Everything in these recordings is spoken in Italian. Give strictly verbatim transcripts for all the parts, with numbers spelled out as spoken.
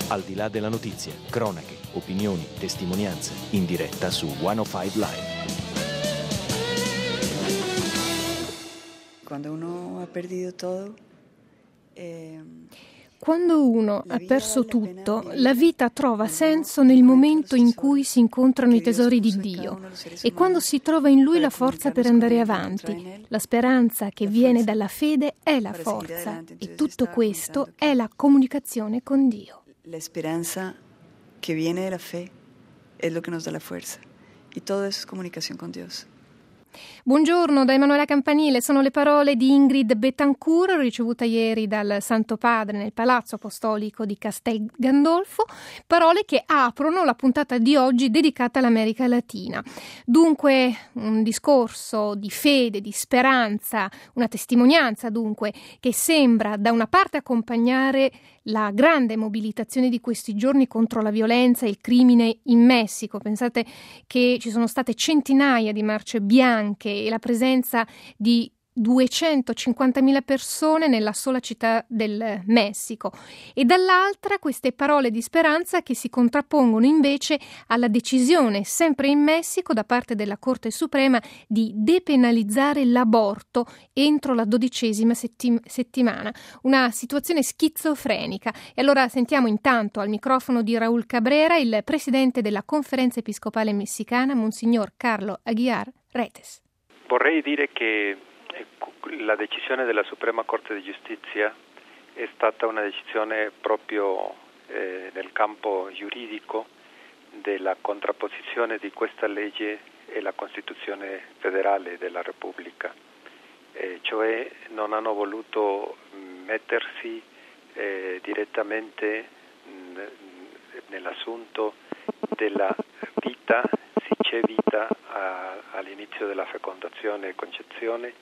Al di là della notizia, cronache, opinioni, testimonianze, in diretta su centocinque Live. Quando uno ha perdido todo, eh... Quando uno ha perso tutto, la vita trova senso nel momento in cui si incontrano i tesori di Dio e quando si trova in Lui la forza per andare avanti. La speranza che viene dalla fede è la forza e tutto questo è la comunicazione con Dio. La speranza che viene dalla fe è lo che nos dà la forza e tutto eso es comunicación con Dios. Buongiorno da Emanuela Campanile, sono le parole di Ingrid Betancourt, ricevuta ieri dal Santo Padre nel Palazzo Apostolico di Castel Gandolfo, parole che aprono la puntata di oggi dedicata all'America Latina. Dunque un discorso di fede, di speranza, una testimonianza dunque che sembra da una parte accompagnare la grande mobilitazione di questi giorni contro la violenza e il crimine in Messico. Pensate che ci sono state centinaia di marce bianche e la presenza di duecentocinquantamila persone nella sola città del Messico, e dall'altra queste parole di speranza che si contrappongono invece alla decisione sempre in Messico da parte della Corte Suprema di depenalizzare l'aborto entro la dodicesima settim- settimana, una situazione schizofrenica. E allora sentiamo intanto al microfono di Raúl Cabrera il presidente della Conferenza Episcopale Messicana, Monsignor Carlo Aguiar Retes. Vorrei dire che la decisione della Suprema Corte di Giustizia è stata una decisione proprio eh, nel campo giuridico della contrapposizione di questa legge e la Costituzione federale della Repubblica, eh, cioè non hanno voluto mettersi eh, direttamente mh, nell'assunto della vita, se c'è vita a, all'inizio della fecondazione e concezione,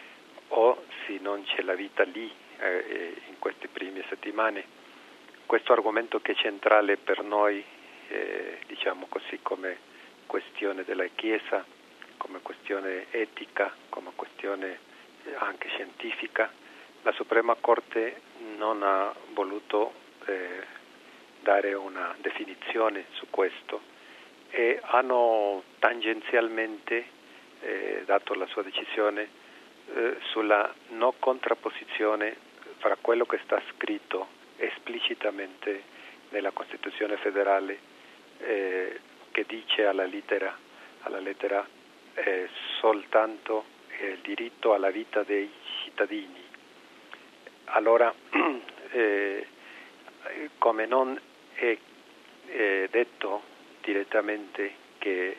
o se non c'è la vita lì eh, in queste prime settimane. Questo argomento che è centrale per noi, eh, diciamo così, come questione della Chiesa, come questione etica, come questione anche scientifica, la Suprema Corte non ha voluto eh, dare una definizione su questo e hanno tangenzialmente eh, dato la sua decisione Eh, sulla no contrapposizione fra quello che sta scritto esplicitamente nella Costituzione federale eh, che dice alla lettera, alla lettera eh, soltanto eh, il diritto alla vita dei cittadini. Allora, eh, come non è, è detto direttamente che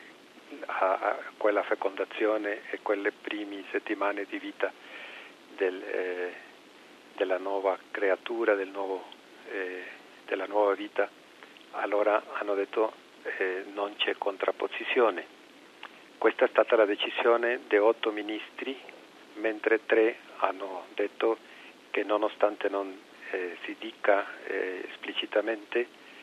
a quella fecondazione e quelle prime settimane di vita del, eh, della nuova creatura, del nuovo, eh, della nuova vita, allora hanno detto eh, non c'è contrapposizione. Questa è stata la decisione di otto ministri, mentre tre hanno detto che nonostante non eh, si dica eh, esplicitamente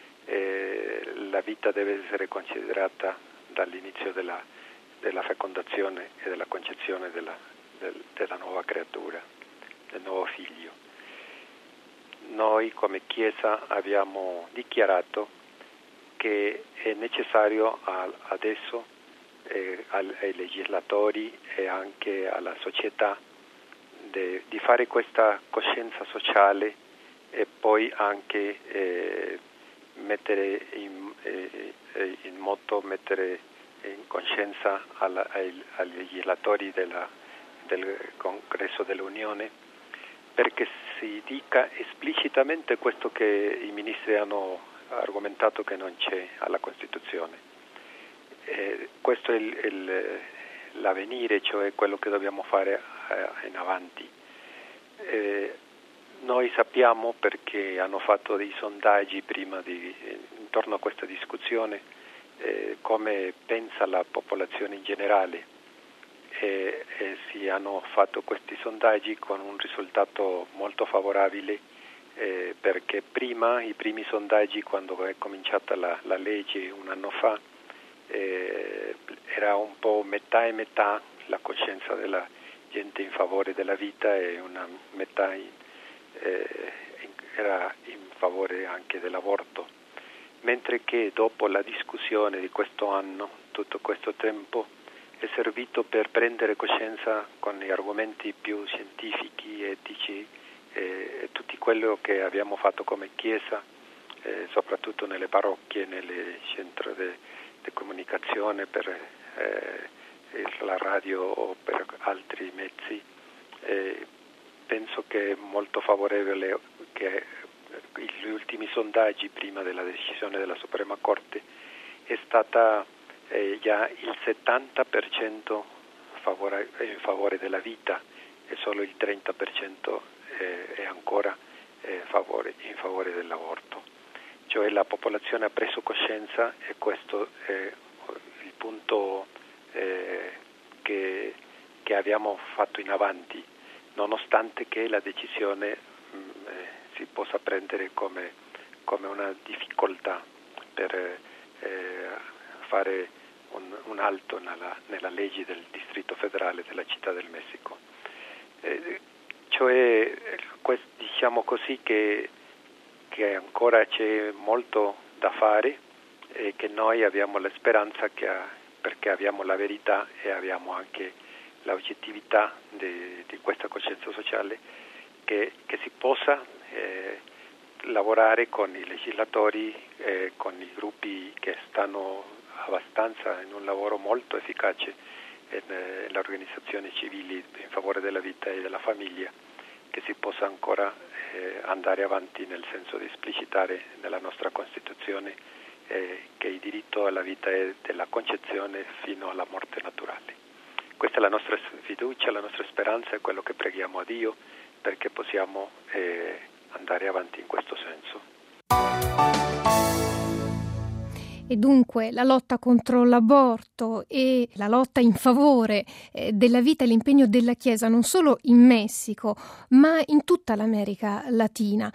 eh, la vita deve essere considerata dall'inizio della, della fecondazione e della concezione della, del, della nuova creatura, del nuovo figlio. Noi come Chiesa abbiamo dichiarato che è necessario a, adesso eh, ai legislatori e anche alla società de, di fare questa coscienza sociale e poi anche eh, mettere in, eh, in moto, mettere in coscienza alla, ai, ai legislatori della, del Congresso dell'Unione, perché si dica esplicitamente questo che i ministri hanno argomentato che non c'è alla Costituzione. Eh, questo è il, il, l'avvenire, cioè quello che dobbiamo fare eh, in avanti. Eh, Noi sappiamo, perché hanno fatto dei sondaggi prima di, intorno a questa discussione, eh, come pensa la popolazione in generale e, e si hanno fatto questi sondaggi con un risultato molto favorabile eh, perché prima, i primi sondaggi quando è cominciata la, la legge un anno fa, eh, era un po' metà e metà la coscienza della gente in favore della vita e una metà in, eh, era in favore anche dell'aborto, mentre che dopo la discussione di questo anno, tutto questo tempo è servito per prendere coscienza con gli argomenti più scientifici, etici, e tutto quello che abbiamo fatto come Chiesa, eh, soprattutto nelle parrocchie, nelle centri di comunicazione, per eh, la radio o per altri mezzi. Eh, penso che è molto favorevole che gli ultimi sondaggi prima della decisione della Suprema Corte è stata eh, già il settanta per cento favore, in favore della vita e solo il trenta per cento eh, è ancora eh, favore, in favore dell'aborto. Cioè la popolazione ha preso coscienza e questo è il punto eh, che, che abbiamo fatto in avanti, nonostante che la decisione mh, eh, si possa prendere come, come una difficoltà per eh, fare un, un alto nella, nella legge del Distrito Federale della Città del Messico. Eh, cioè, diciamo così che, che ancora c'è molto da fare e che noi abbiamo la speranza che, perché abbiamo la verità e abbiamo anche l'oggettività di, di questa coscienza sociale, che, che si possa eh, lavorare con i legislatori, eh, con i gruppi che stanno abbastanza in un lavoro molto efficace nelle eh, organizzazioni civili in favore della vita e della famiglia, che si possa ancora eh, andare avanti nel senso di esplicitare nella nostra Costituzione eh, che il diritto alla vita è della concezione fino alla morte naturale. Questa è la nostra fiducia, la nostra speranza e quello che preghiamo a Dio perché possiamo eh, andare avanti in questo senso. E dunque la lotta contro l'aborto e la lotta in favore eh, della vita e l'impegno della Chiesa non solo in Messico, ma in tutta l'America Latina.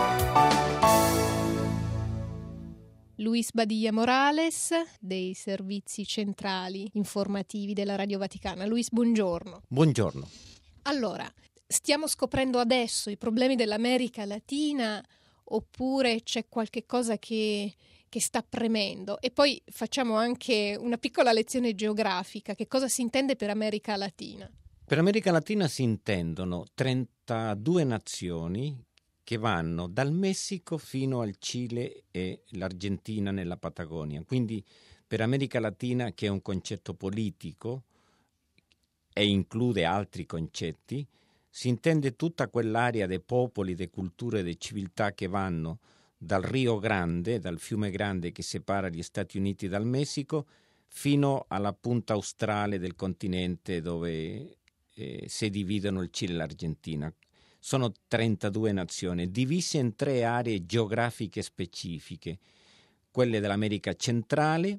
Luis Badia Morales, dei servizi centrali informativi della Radio Vaticana. Luis, buongiorno. Buongiorno. Allora, stiamo scoprendo adesso i problemi dell'America Latina oppure c'è qualche cosa che, che sta premendo? E poi facciamo anche una piccola lezione geografica. Che cosa si intende per America Latina? Per America Latina si intendono trentadue nazioni che vanno dal Messico fino al Cile e l'Argentina nella Patagonia. Quindi per America Latina, che è un concetto politico e include altri concetti, si intende tutta quell'area dei popoli, delle culture, delle civiltà che vanno dal Rio Grande, dal fiume Grande che separa gli Stati Uniti dal Messico, fino alla punta australe del continente dove eh, si dividono il Cile e l'Argentina. Sono trentadue nazioni, divise in tre aree geografiche specifiche, quelle dell'America centrale,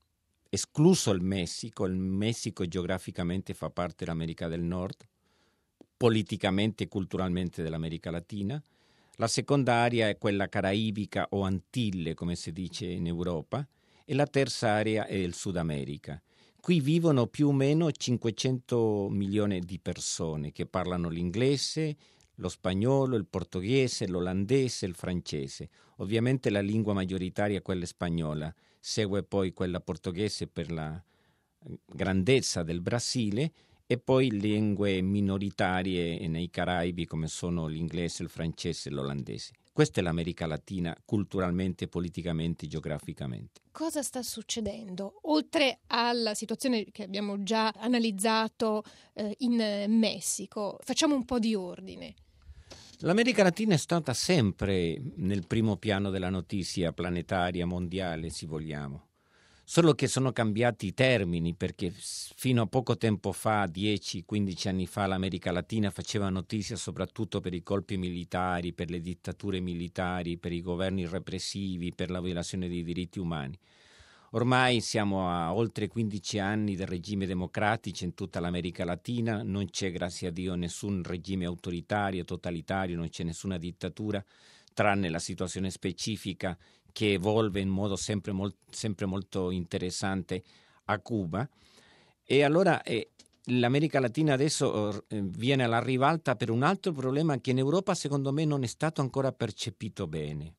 escluso il Messico. Il Messico geograficamente fa parte dell'America del Nord, politicamente e culturalmente dell'America Latina. La seconda area è quella caraibica o Antille, come si dice in Europa, e la terza area è il Sud America. Qui vivono più o meno cinquecento milioni di persone che parlano l'inglese, lo spagnolo, il portoghese, l'olandese, il francese. Ovviamente la lingua maggioritaria è quella spagnola, segue poi quella portoghese per la grandezza del Brasile e poi lingue minoritarie nei Caraibi come sono l'inglese, il francese e l'olandese. Questa è l'America Latina culturalmente, politicamente, geograficamente. Cosa sta succedendo? Oltre alla situazione che abbiamo già analizzato eh, in Messico, facciamo un po' di ordine. L'America Latina è stata sempre nel primo piano della notizia planetaria, mondiale, se vogliamo. Solo che sono cambiati i termini, perché fino a poco tempo fa, dieci quindici anni fa, l'America Latina faceva notizia soprattutto per i colpi militari, per le dittature militari, per i governi repressivi, per la violazione dei diritti umani. Ormai siamo a oltre quindici anni del regime democratico in tutta l'America Latina, non c'è, grazie a Dio, nessun regime autoritario, totalitario, non c'è nessuna dittatura, tranne la situazione specifica che evolve in modo sempre, molt, sempre molto interessante a Cuba. E allora eh, l'America Latina adesso eh, viene alla ribalta per un altro problema che in Europa secondo me non è stato ancora percepito bene,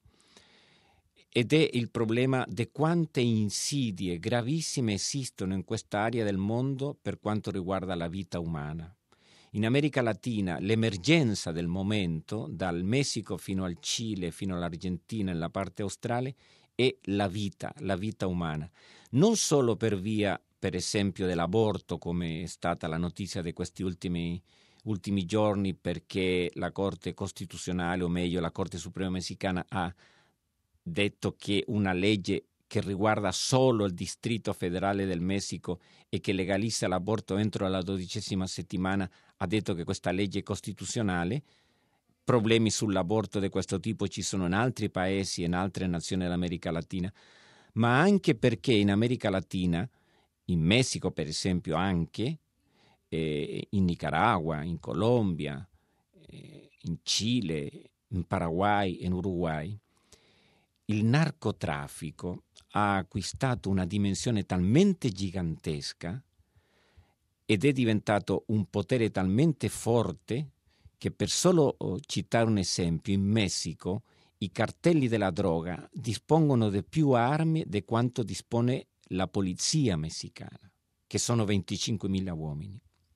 ed è il problema di quante insidie gravissime esistono in quest'area del mondo per quanto riguarda la vita umana. In America Latina l'emergenza del momento, dal Messico fino al Cile, fino all'Argentina e la parte australe, è la vita, la vita umana. Non solo per via, per esempio, dell'aborto, come è stata la notizia di questi ultimi, ultimi giorni, perché la Corte Costituzionale, o meglio la Corte Suprema Messicana, ha detto che una legge che riguarda solo il Distrito Federale del Messico e che legalizza l'aborto entro la dodicesima settimana, ha detto che questa legge è costituzionale. Problemi sull'aborto di questo tipo ci sono in altri paesi e in altre nazioni dell'America Latina, ma anche perché in America Latina, in Messico per esempio anche, eh, in Nicaragua, in Colombia, eh, in Cile, in Paraguay e in Uruguay, il narcotraffico ha acquistato una dimensione talmente gigantesca ed è diventato un potere talmente forte che, per solo citare un esempio, in Messico i cartelli della droga dispongono di più armi di quanto dispone la polizia messicana, che sono venticinquemila uomini.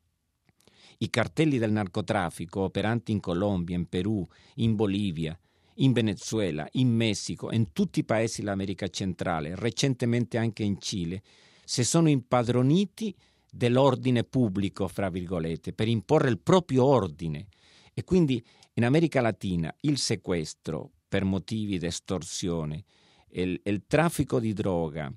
I cartelli del narcotraffico operanti in Colombia, in Perù, in Bolivia, in Venezuela, in Messico e in tutti i paesi dell'America centrale, recentemente anche in Cile, si sono impadroniti dell'ordine pubblico, fra virgolette, per imporre il proprio ordine. E quindi in America Latina il sequestro per motivi di estorsione, il, il traffico di droga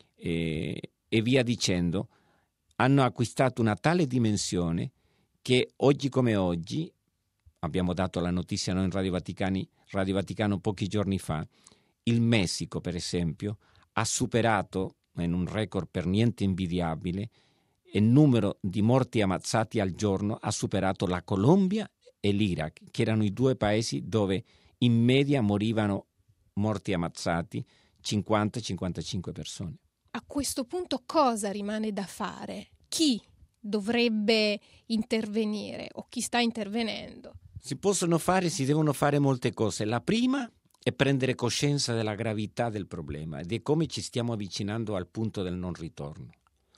e, e via dicendo hanno acquistato una tale dimensione che oggi come oggi, abbiamo dato la notizia noi in Radio Vaticani, Radio Vaticano pochi giorni fa, il Messico per esempio ha superato, in un record per niente invidiabile, il numero di morti ammazzati al giorno ha superato la Colombia e l'Iraq, che erano i due paesi dove in media morivano morti ammazzati cinquanta cinquantacinque persone. A questo punto cosa rimane da fare? Chi dovrebbe intervenire o chi sta intervenendo? Si possono fare, si devono fare molte cose. La prima è prendere coscienza della gravità del problema e di come ci stiamo avvicinando al punto del non ritorno.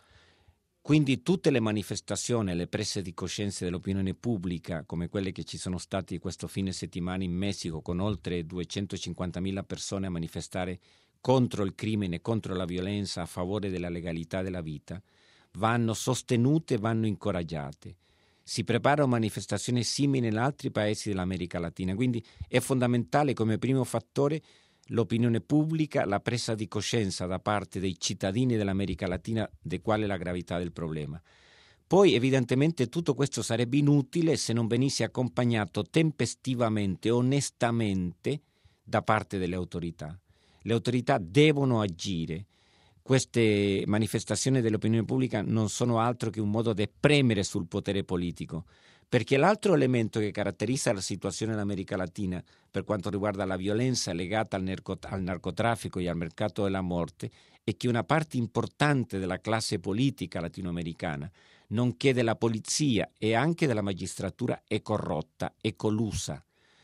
Quindi tutte le manifestazioni, le prese di coscienza dell'opinione pubblica, come quelle che ci sono state questo fine settimana in Messico, con oltre duecentocinquantamila persone a manifestare contro il crimine, contro la violenza, a favore della legalità della vita, vanno sostenute, vanno incoraggiate. Si preparano manifestazioni simili in altri paesi dell'America Latina, quindi è fondamentale come primo fattore l'opinione pubblica, la presa di coscienza da parte dei cittadini dell'America Latina di qual è la gravità del problema. Poi evidentemente tutto questo sarebbe inutile se non venisse accompagnato tempestivamente, onestamente da parte delle autorità. Le autorità devono agire. Queste manifestazioni dell'opinione pubblica non sono altro che un modo di premere sul potere politico, perché l'altro elemento che caratterizza la situazione dell'America Latina per quanto riguarda la violenza legata al, narcot- al narcotraffico e al mercato della morte è che una parte importante della classe politica latinoamericana, nonché della polizia e anche della magistratura, è corrotta, è collusa.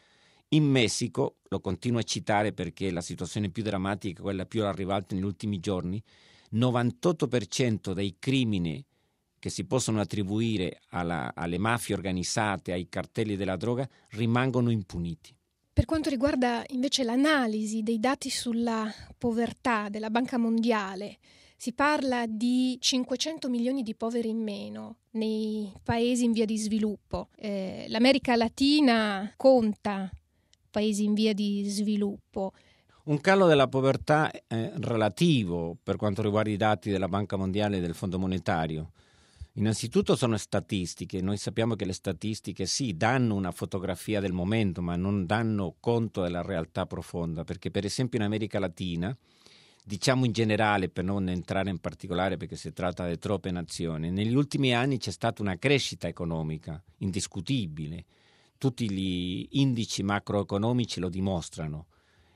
In Messico, lo continuo a citare perché la situazione più drammatica, quella più arrivata negli ultimi giorni, novantotto per cento dei crimini che si possono attribuire alla, alle mafie organizzate, ai cartelli della droga, rimangono impuniti. Per quanto riguarda invece l'analisi dei dati sulla povertà della Banca Mondiale, si parla di cinquecento milioni di poveri in meno nei paesi in via di sviluppo. Eh, L'America Latina conta paesi in via di sviluppo. Un calo della povertà eh, relativo per quanto riguarda i dati della Banca Mondiale e del Fondo Monetario. Innanzitutto sono statistiche, noi sappiamo che le statistiche sì danno una fotografia del momento ma non danno conto della realtà profonda, perché per esempio in America Latina, diciamo in generale per non entrare in particolare perché si tratta di troppe nazioni, negli ultimi anni c'è stata una crescita economica indiscutibile, tutti gli indici macroeconomici lo dimostrano,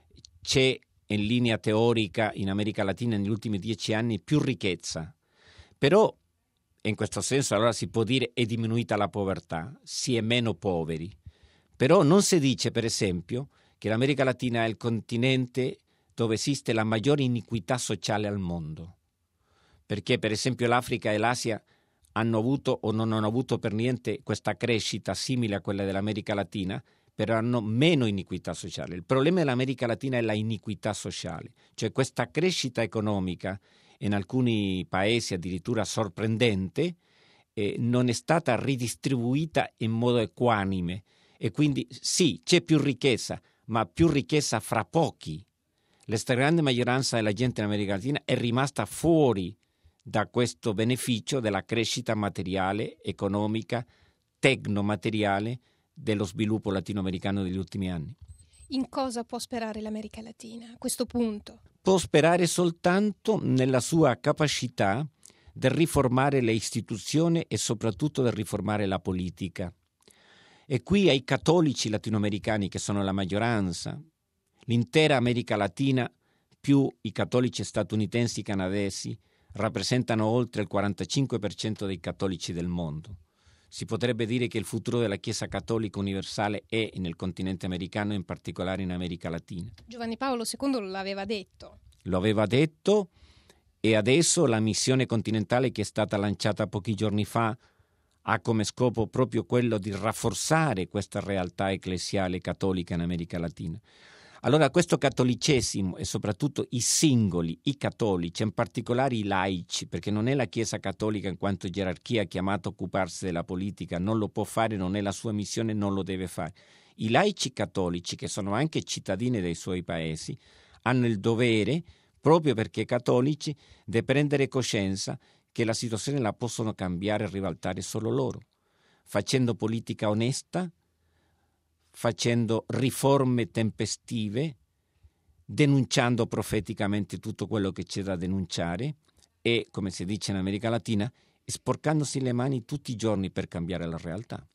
c'è in linea teorica in America Latina negli ultimi dieci anni più ricchezza, però e in questo senso allora si può dire è diminuita la povertà, si è meno poveri. Però non si dice, per esempio, che l'America Latina è il continente dove esiste la maggiore iniquità sociale al mondo, perché per esempio l'Africa e l'Asia hanno avuto o non hanno avuto per niente questa crescita simile a quella dell'America Latina, però hanno meno iniquità sociale. Il problema dell'America Latina è la iniquità sociale, cioè questa crescita economica, in alcuni paesi addirittura sorprendente, eh, non è stata ridistribuita in modo equanime e quindi sì, c'è più ricchezza, ma più ricchezza fra pochi. La stragrande maggioranza della gente in America Latina è rimasta fuori da questo beneficio della crescita materiale, economica, tecnomateriale dello sviluppo latinoamericano degli ultimi anni. In cosa può sperare l'America Latina a questo punto? Può sperare soltanto nella sua capacità di riformare le istituzioni e soprattutto di riformare la politica. E qui ai cattolici latinoamericani, che sono la maggioranza, l'intera America Latina più i cattolici statunitensi e canadesi rappresentano oltre il quarantacinque per cento dei cattolici del mondo. Si potrebbe dire che il futuro della Chiesa Cattolica Universale è nel continente americano, in particolare in America Latina. Giovanni Paolo secondo l'aveva detto. Lo aveva detto e adesso la missione continentale che è stata lanciata pochi giorni fa ha come scopo proprio quello di rafforzare questa realtà ecclesiale cattolica in America Latina. Allora questo cattolicesimo e soprattutto i singoli, i cattolici, in particolare i laici, perché non è la Chiesa cattolica in quanto gerarchia chiamata a occuparsi della politica, non lo può fare, non è la sua missione, non lo deve fare. I laici cattolici, che sono anche cittadini dei suoi paesi, hanno il dovere, proprio perché cattolici, di prendere coscienza che la situazione la possono cambiare e ribaltare solo loro, facendo politica onesta, facendo riforme tempestive, denunciando profeticamente tutto quello che c'è da denunciare e, come si dice in America Latina, sporcandosi le mani tutti i giorni per cambiare la realtà.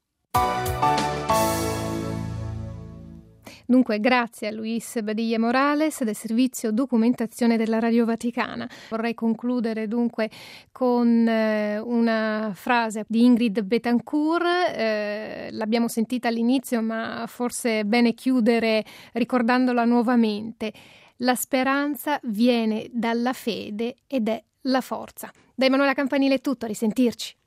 Dunque, grazie a Luis Badilla Morales del servizio documentazione della Radio Vaticana. Vorrei concludere dunque con eh, una frase di Ingrid Betancourt, eh, l'abbiamo sentita all'inizio, ma forse è bene chiudere ricordandola nuovamente. La speranza viene dalla fede ed è la forza. Da Emanuela Campanile è tutto, a risentirci.